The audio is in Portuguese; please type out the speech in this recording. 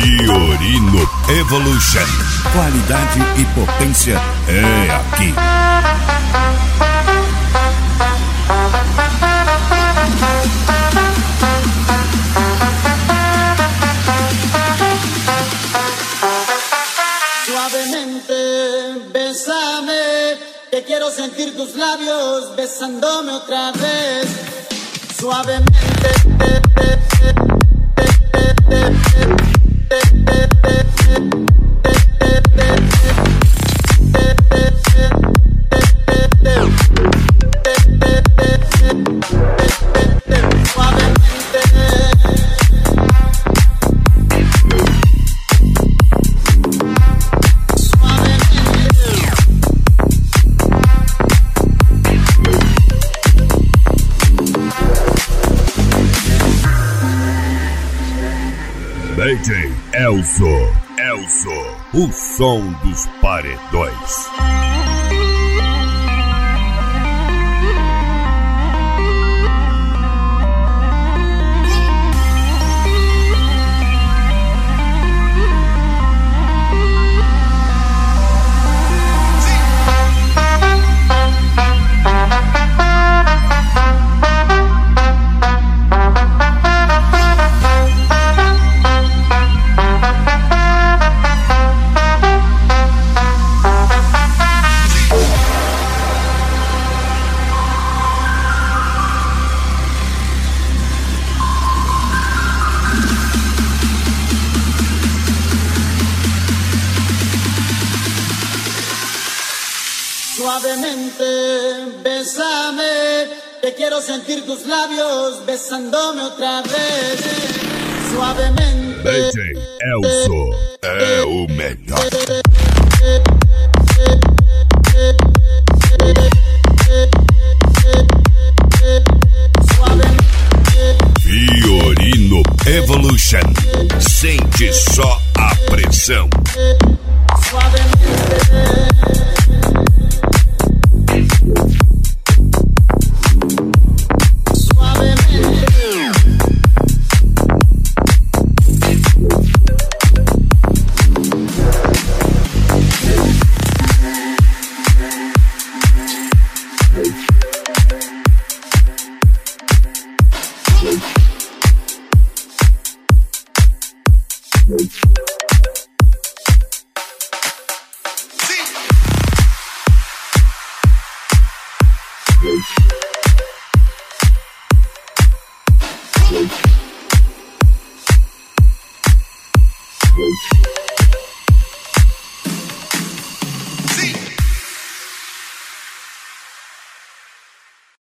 Fiorino Evolution. Qualidade e potência é aqui. Suavemente, bésame, que quiero sentir tus labios besándome otra vez. Suavemente. DJ Elzo, o som dos paredões. Suavemente, bésame, que quiero sentir tus labios besándome otra vez. Suavemente. DJ Elzo é o melhor. Fiorino Evolution. Sente só a pressão. Suavemente. We'll be right back.